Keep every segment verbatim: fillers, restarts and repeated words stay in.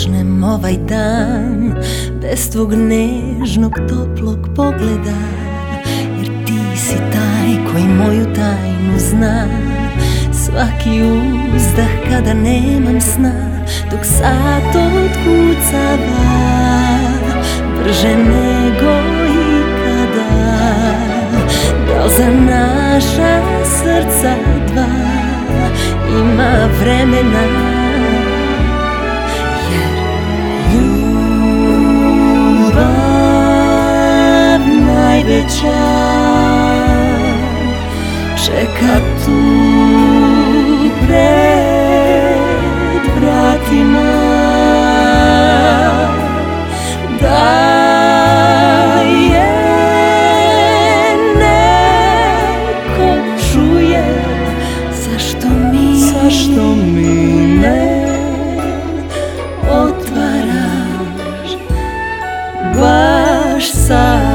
počnem ovaj dan bez tvog nežnog toplog pogleda, jer ti si taj koji moju tajnu zna. Svaki uzdah kada nemam sna, dok sat otkucava brže nego ikada. Da li za naša srca dva ima vremena? Jer ljubav najveća čeka tu pred vratima. Da je neko čuje, zašto mi, zašto mi ne otvaraš baš sad?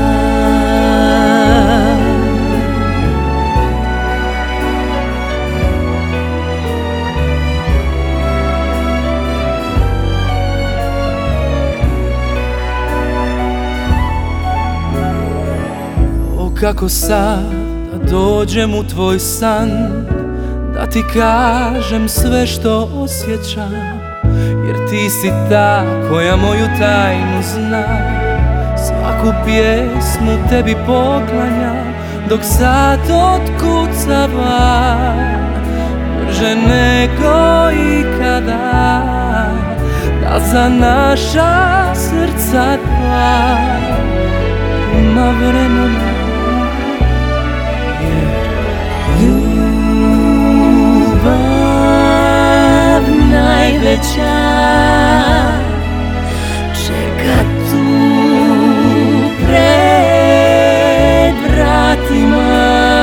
Kako sad da dođem u tvoj san, da ti kažem sve što osjećam, jer ti si ta koja moju tajnu zna. Svaku pjesmu tebi poklanjam, dok sat otkucava brže nego ikada. Da za naša srca dva ima vremena? Ljubav najveća čeka tu pred vratima.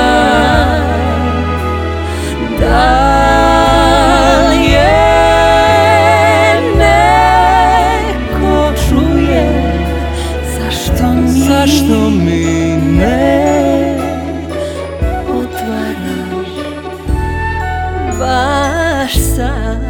Da li je neko čuje, zašto mi, zašto mi ne baš sad?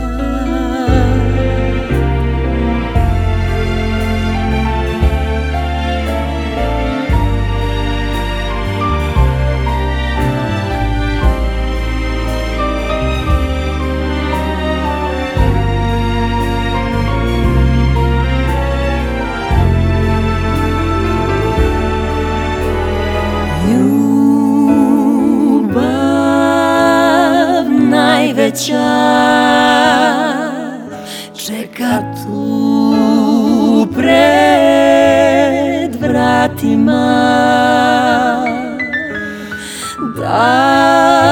Najveća čeka tu pred vratima. Da